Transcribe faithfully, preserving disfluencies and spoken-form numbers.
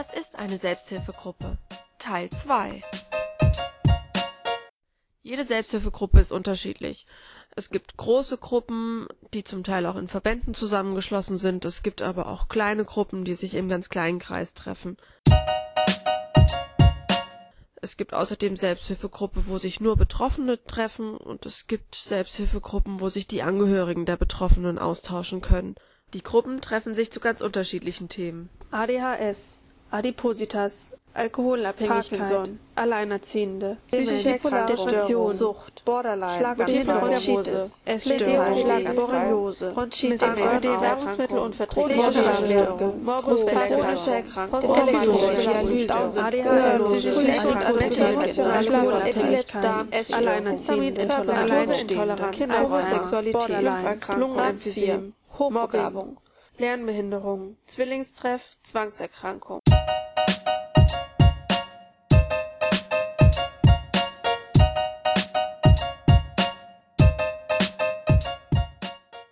Was ist eine Selbsthilfegruppe? Teil zwei. Jede Selbsthilfegruppe ist unterschiedlich. Es gibt große Gruppen, die zum Teil auch in Verbänden zusammengeschlossen sind. Es gibt aber auch kleine Gruppen, die sich im ganz kleinen Kreis treffen. Es gibt außerdem Selbsthilfegruppen, wo sich nur Betroffene treffen, und es gibt Selbsthilfegruppen, wo sich die Angehörigen der Betroffenen austauschen können. Die Gruppen treffen sich zu ganz unterschiedlichen Themen. A D H S, Adipositas, Alkoholabhängigkeit, Parkinson, Alleinerziehende, psychische Depression, Sucht, Borderline, Schlaganfall, Essstörung, Borreliose, Bronchitis, Nahrungsmittelunverträglichkeit, Morbus-Skelettalische Erkrankung, Dialyse, A D H S, psychische und emotionale Schlafabhängigkeit, Alleinerziehende, Alleinstehende, Homosexualität, Lungenemphysem, Hochbegabung, Lernbehinderung, Zwillingstreff, Zwangserkrankung.